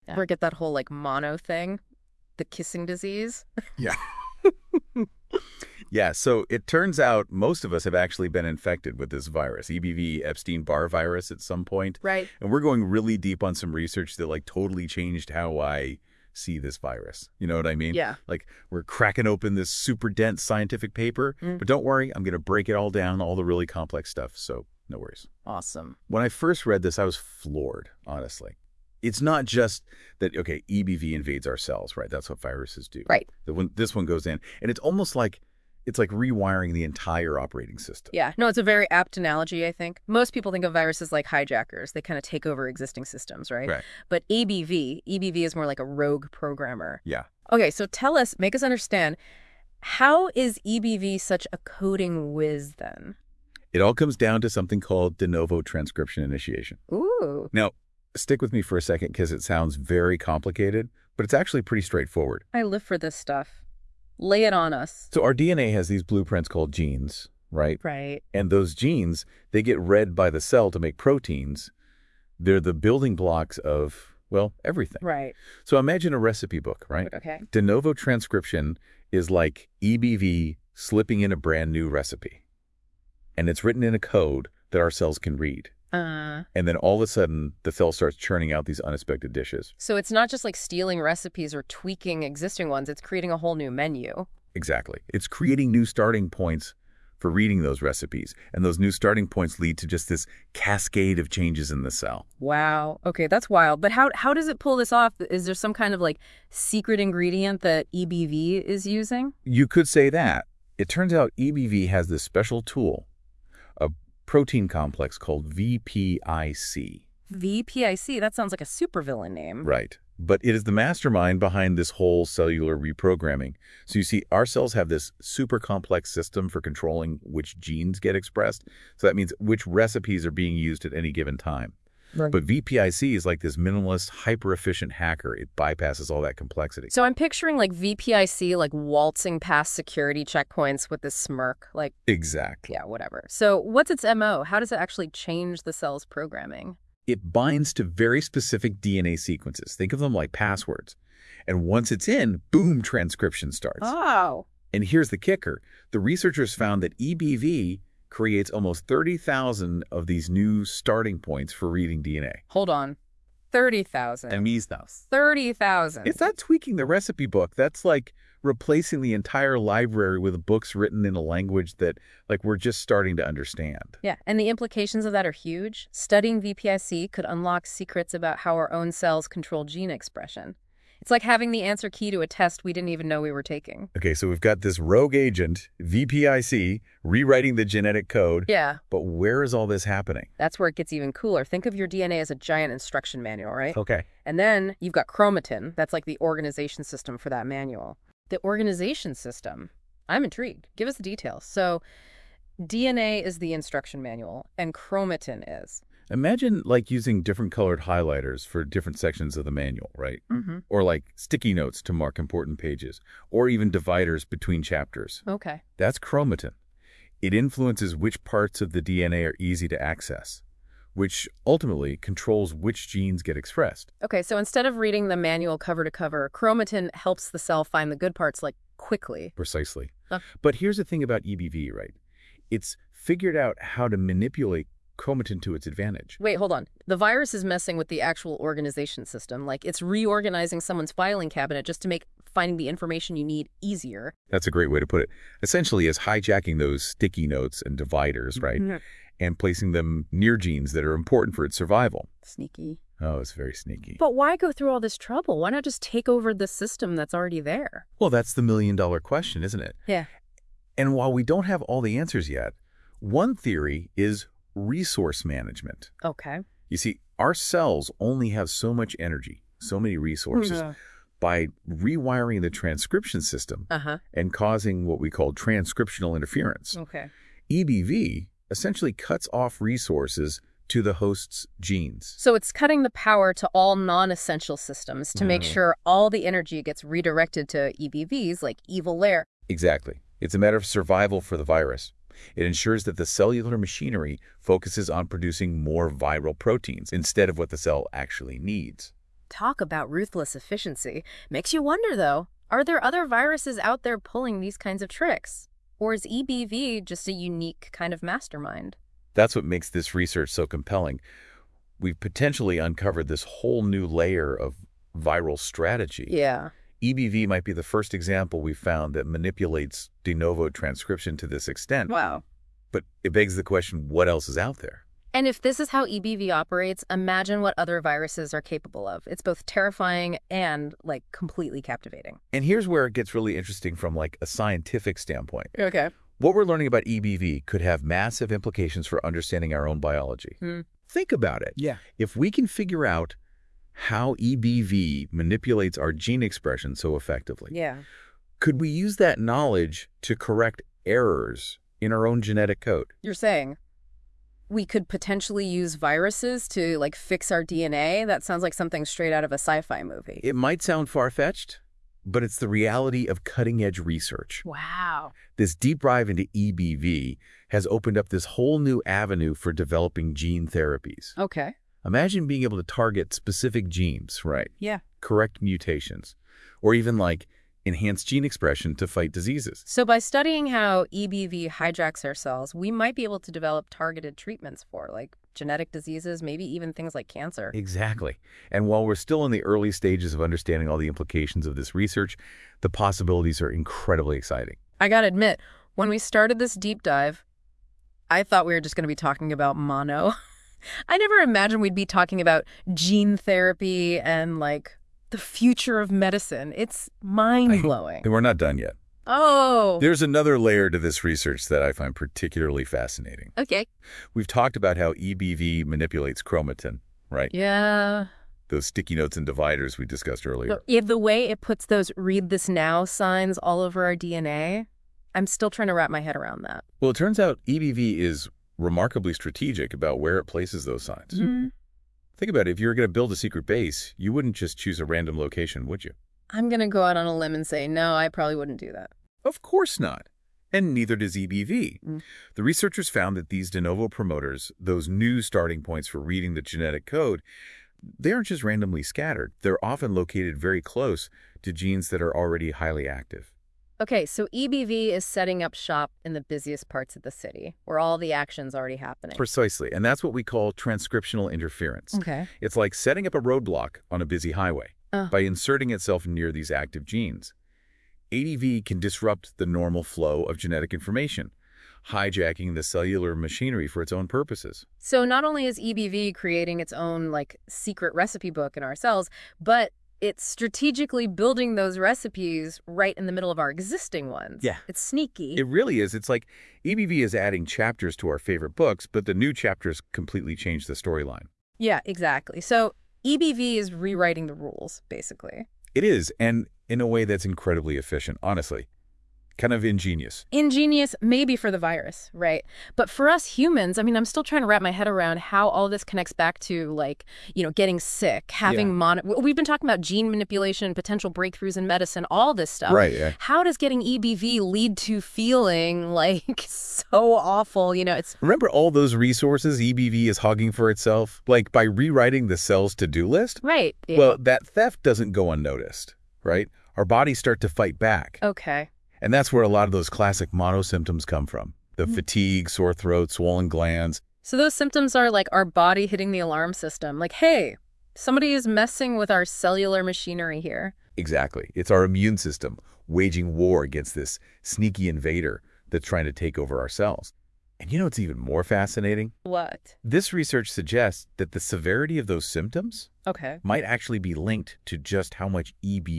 Yeah. Ever get that whole like mono thing? The kissing disease? Yeah. Yeah, so it turns out most of us have actually been infected with this virus, EBV, Epstein-Barr virus at some point. Right. And we're going really deep on some research that like totally changed how I see this virus. You know what I mean? Yeah. Like we're cracking open this super dense scientific paper, but don't worry, I'm going to break it all down, all the really complex stuff, so no worries. Awesome. When I first read this, I was floored, honestly. It's not just that, okay, EBV invades our cells, right? That's what viruses do. Right. That when this one goes in, and it's almost like it's like rewiring the entire operating system. Yeah. No, it's a very apt analogy, I think. Most people think of viruses like hijackers. They kind of take over existing systems, right? Right. But EBV is more like a rogue programmer. Yeah. Okay, so tell us, make us understand, how is EBV such a coding whiz then? It all comes down to something called de novo transcription initiation. Ooh. Now, stick with me for a second because it sounds very complicated, but it's actually pretty straightforward. I live for this stuff. Lay it on us. So our DNA has these blueprints called genes, right? Right. And those genes, they get read by the cell to make proteins. They're the building blocks of, well, everything. Right. So imagine a recipe book, right? Okay. De novo transcription is like EBV slipping in a brand new recipe. And it's written in a code that our cells can read. And then all of a sudden, the cell starts churning out these unexpected dishes. So it's not just like stealing recipes or tweaking existing ones. It's creating a whole new menu. Exactly. It's creating new starting points for reading those recipes. And those new starting points lead to just this cascade of changes in the cell. Wow. Okay, that's wild. But how does it pull this off? Is there some kind of like secret ingredient that EBV is using? You could say that. It turns out EBV has this special tool, a protein complex called VPIC. VPIC? That sounds like a supervillain name. Right. But it is the mastermind behind this whole cellular reprogramming. So you see, our cells have this super complex system for controlling which genes get expressed. So that means which recipes are being used at any given time. Right. But VPIC is like this minimalist, hyper-efficient hacker. It bypasses all that complexity. So I'm picturing like VPIC like waltzing past security checkpoints with this smirk. Like, Exactly. yeah, whatever. So what's its MO? How does it actually change the cell's programming? It binds to very specific DNA sequences. Think of them like passwords. And once it's in, boom, transcription starts. Oh. And here's the kicker. The researchers found that EBV creates almost 30,000 of these new starting points for reading DNA. Hold on. 30,000. Amiznos. 30,000. It's not tweaking the recipe book. That's like replacing the entire library with books written in a language that like we're just starting to understand. Yeah, and the implications of that are huge. Studying VPIC could unlock secrets about how our own cells control gene expression. It's like having the answer key to a test we didn't even know we were taking. Okay, so we've got this rogue agent, VPIC, rewriting the genetic code. Yeah. But where is all this happening? That's where it gets even cooler. Think of your DNA as a giant instruction manual, right? Okay. And then you've got chromatin. That's like the organization system for that manual. The organization system. I'm intrigued. Give us the details. So DNA is the instruction manual, and chromatin is. Imagine like using different colored highlighters for different sections of the manual, right? Mm-hmm. Or like sticky notes to mark important pages, or even dividers between chapters. Okay. That's chromatin. It influences which parts of the DNA are easy to access, which ultimately controls which genes get expressed. Okay, so instead of reading the manual cover to cover, chromatin helps the cell find the good parts like quickly. Precisely. Okay. But here's the thing about EBV, right? It's figured out how to manipulate chromatin to its advantage. Wait, hold on. The virus is messing with the actual organization system. Like, it's reorganizing someone's filing cabinet just to make finding the information you need easier. That's a great way to put it. Essentially, it's hijacking those sticky notes and dividers, right? Mm-hmm. And placing them near genes that are important for its survival. Sneaky. Oh, it's very sneaky. But why go through all this trouble? Why not just take over the system that's already there? Well, that's the million-dollar question, isn't it? Yeah. And while we don't have all the answers yet, one theory is resource management. Okay. You see, our cells only have so much energy, so many resources. Yeah. By rewiring the transcription system and causing what we call transcriptional interference. Okay. EBV essentially cuts off resources to the host's genes. So it's cutting the power to all non-essential systems to make sure all the energy gets redirected to EBVs like evil lair. Exactly. It's a matter of survival for the virus. It ensures that the cellular machinery focuses on producing more viral proteins instead of what the cell actually needs. Talk about ruthless efficiency. Makes you wonder, though, are there other viruses out there pulling these kinds of tricks? Or is EBV just a unique kind of mastermind? That's what makes this research so compelling. We've potentially uncovered this whole new layer of viral strategy. Yeah. EBV might be the first example we've found that manipulates de novo transcription to this extent. Wow. But it begs the question, what else is out there? And if this is how EBV operates, imagine what other viruses are capable of. It's both terrifying and, like, completely captivating. And here's where it gets really interesting from, like, a scientific standpoint. Okay. What we're learning about EBV could have massive implications for understanding our own biology. Think about it. Yeah. If we can figure out how EBV manipulates our gene expression so effectively, Yeah. could we use that knowledge to correct errors in our own genetic code? You're saying we could potentially use viruses to, like, fix our DNA? That sounds like something straight out of a sci-fi movie. It might sound far-fetched, but it's the reality of cutting-edge research. Wow. This deep dive into EBV has opened up this whole new avenue for developing gene therapies. Okay. Imagine being able to target specific genes, right? Yeah. Correct mutations, or even like enhance gene expression to fight diseases. So by studying how EBV hijacks our cells, we might be able to develop targeted treatments for, like, genetic diseases, maybe even things like cancer. Exactly. And while we're still in the early stages of understanding all the implications of this research, the possibilities are incredibly exciting. I gotta admit, when we started this deep dive, I thought we were just going to be talking about mono. I never imagined we'd be talking about gene therapy and, like, the future of medicine. It's mind-blowing. And we're not done yet. Oh. There's another layer to this research that I find particularly fascinating. Okay. We've talked about how EBV manipulates chromatin, right? Yeah. Those sticky notes and dividers we discussed earlier. The way it puts those read this now signs all over our DNA, I'm still trying to wrap my head around that. Well, it turns out EBV is remarkably strategic about where it places those signs. Mm-hmm. Think about it. If you were going to build a secret base, you wouldn't just choose a random location, would you? I'm going to go out on a limb and say, no, I probably wouldn't do that. Of course not. And neither does EBV. The researchers found that these de novo promoters, those new starting points for reading the genetic code, they aren't just randomly scattered. They're often located very close to genes that are already highly active. Okay, so EBV is setting up shop in the busiest parts of the city, where all the action's already happening. Precisely. And that's what we call transcriptional interference. Okay. It's like setting up a roadblock on a busy highway by inserting itself near these active genes. ADV can disrupt the normal flow of genetic information, hijacking the cellular machinery for its own purposes. So not only is EBV creating its own, like, secret recipe book in our cells, but it's strategically building those recipes right in the middle of our existing ones. Yeah. It's sneaky. It really is. It's like EBV is adding chapters to our favorite books, but the new chapters completely change the storyline. Yeah, exactly. So EBV is rewriting the rules, basically. It is, and in a way that's incredibly efficient, honestly. Kind of ingenious. Ingenious, maybe for the virus, right? But for us humans, I mean, I'm still trying to wrap my head around how all this connects back to, like, you know, getting sick, having we've been talking about gene manipulation, potential breakthroughs in medicine, all this stuff. Right, yeah. How does getting EBV lead to feeling, like, so awful? You know, it's... Remember all those resources EBV is hogging for itself? Like by rewriting the cell's to-do list? Right. Yeah. Well, that theft doesn't go unnoticed, right? Our bodies start to fight back. Okay. And that's where a lot of those classic mono symptoms come from. The fatigue, sore throat, swollen glands. So those symptoms are like our body hitting the alarm system. Like, hey, somebody is messing with our cellular machinery here. Exactly. It's our immune system waging war against this sneaky invader that's trying to take over our cells. And you know what's even more fascinating? What? This research suggests that the severity of those symptoms Okay. might actually be linked to just how much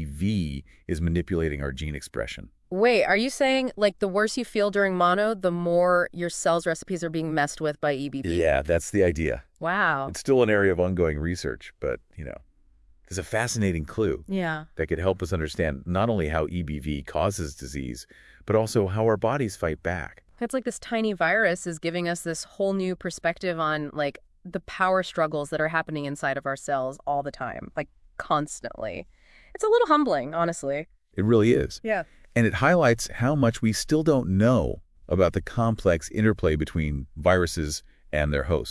EBV is manipulating our gene expression. Wait, are you saying, like, the worse you feel during mono, the more your cell's recipes are being messed with by EBV? Yeah, that's the idea. Wow. It's still an area of ongoing research, but, you know, there's a fascinating clue Yeah. that could help us understand not only how EBV causes disease, but also how our bodies fight back. It's like this tiny virus is giving us this whole new perspective on, like, the power struggles that are happening inside of our cells all the time, like, constantly. It's a little humbling, honestly. It really is. Yeah. And it highlights how much we still don't know about the complex interplay between viruses and their hosts.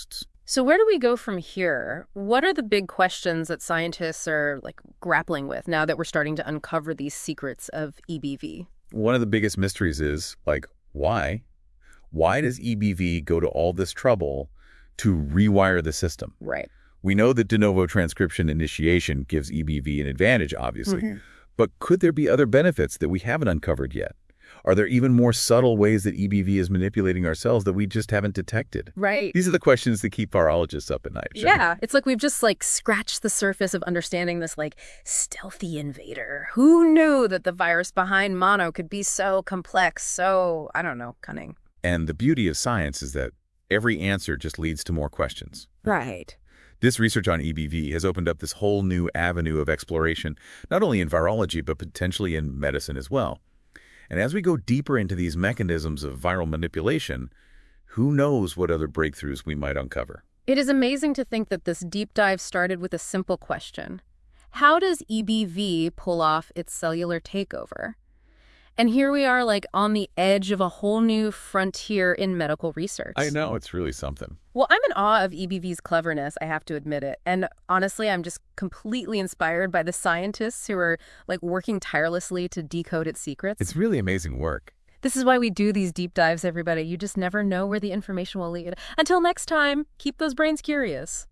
So where do we go from here? What are the big questions that scientists are grappling with now that we're starting to uncover these secrets of EBV? One of the biggest mysteries is, why? Why does EBV go to all this trouble to rewire the system? Right. We know that de novo transcription initiation gives EBV an advantage, obviously. But could there be other benefits that we haven't uncovered yet? Are there even more subtle ways that EBV is manipulating our cells that we just haven't detected? Right. These are the questions that keep virologists up at night. Yeah, it's like we've just scratched the surface of understanding this stealthy invader. Who knew that the virus behind mono could be so complex, so, I don't know, cunning? And the beauty of science is that every answer just leads to more questions. Right. This research on EBV has opened up this whole new avenue of exploration, not only in virology, but potentially in medicine as well. And as we go deeper into these mechanisms of viral manipulation, who knows what other breakthroughs we might uncover? It is amazing to think that this deep dive started with a simple question. How does EBV pull off its cellular takeover? And here we are on the edge of a whole new frontier in medical research. I know, it's really something. Well, I'm in awe of EBV's cleverness, I have to admit it. And honestly, I'm just completely inspired by the scientists who are working tirelessly to decode its secrets. It's really amazing work. This is why we do these deep dives, everybody. You just never know where the information will lead. Until next time, keep those brains curious.